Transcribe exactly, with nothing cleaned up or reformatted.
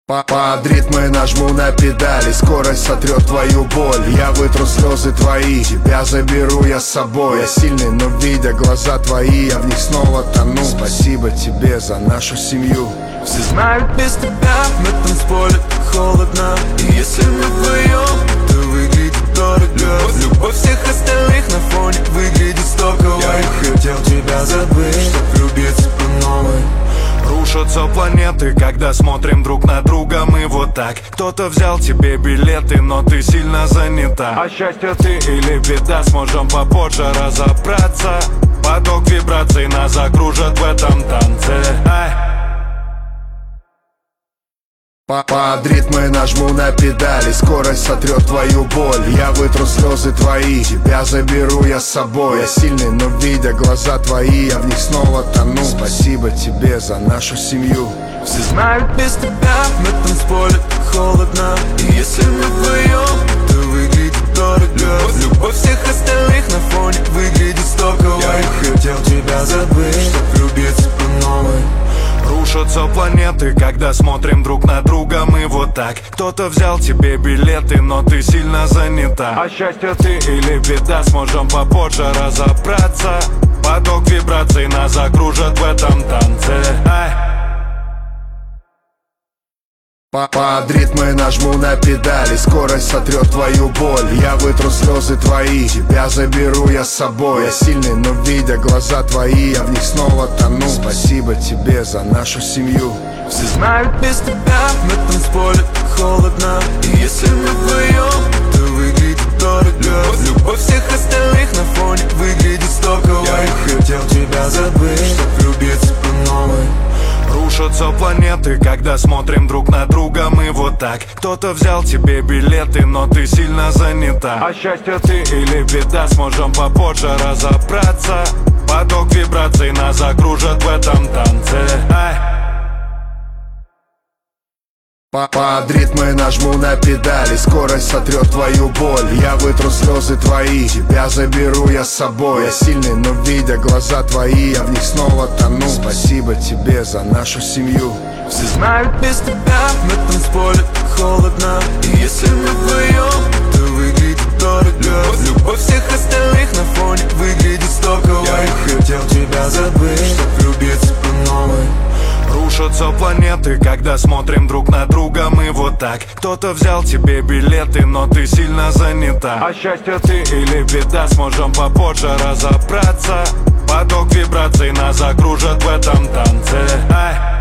Под ритмы нажму на педали, скорость сотрет твою боль. Я вытру слезы твои, тебя заберу я с собой. Я сильный, но видя глаза твои, я в них снова тону. Спасибо тебе за нашу семью. Все знают, без тебя на танцполе так холодно. И если мы вдвоем, то выглядит дорого. Любовь всех остальных на фоне выглядит стоковой. Я не хотел тебя забыть, чтоб влюбиться по новой. Рушатся планеты, когда смотрим друг на друга. Мы вот так. Кто-то взял тебе билеты, но ты сильно занята. А счастье ты или беда, сможем попозже разобраться. Поток вибраций нас закружит в этом танце. Ай. Под ритмы нажму на педали, скорость сотрет твою боль. Я вытру слезы твои, тебя заберу я с собой. Я сильный, но видя глаза твои, я в них снова тону. Спасибо тебе за нашу семью. Все знают, без тебя на танцполе так холодно. И если мы вдвоем, то выглядит дорого. Любовь всех остальных на фоне выглядит стоковой. Я не хотел тебя забыть, чтоб влюбиться по новой. Рушатся планеты, когда смотрим друг на друга. Мы вот так. Кто-то взял тебе билеты, но ты сильно занята. А счастье ты или беда, сможем попозже разобраться. Поток вибраций нас закружит в этом танце. Ай. Под ритмы нажму на педали, скорость сотрет твою боль. Я вытру слезы твои, тебя заберу я с собой. Я сильный, но видя глаза твои, я в них снова тону. Спасибо тебе за нашу семью. Все знают, без тебя на танцполе так холодно. И если мы вдвоем, то выглядит дорого. Любовь всех остальных на фоне выглядит стоковой. Я не хотел тебя забыть, чтоб влюбиться по новой. Рушатся планеты, когда смотрим друг на друга. Мы вот так. Кто-то взял тебе билеты, но ты сильно занята. А счастье ты или беда, сможем попозже разобраться. Поток вибраций нас закружит в этом танце. Ай. Под ритмы нажму на педали, скорость сотрет твою боль. Я вытру слезы твои, тебя заберу я с собой. Я сильный, но видя глаза твои, я в них снова тону. Спасибо тебе за нашу семью. Все знают, без тебя на танцполе так холодно. И если мы вдвоем, то выглядит дорого. Любовь всех остальных на фоне выглядит стоковой. Я не хотел тебя забыть, чтоб влюбиться по новой. Рушатся планеты, когда смотрим друг на друга. Мы вот так. Кто-то взял тебе билеты, но ты сильно занята. А счастье ты или беда, сможем попозже разобраться. Поток вибраций нас закружит в этом танце. Ай.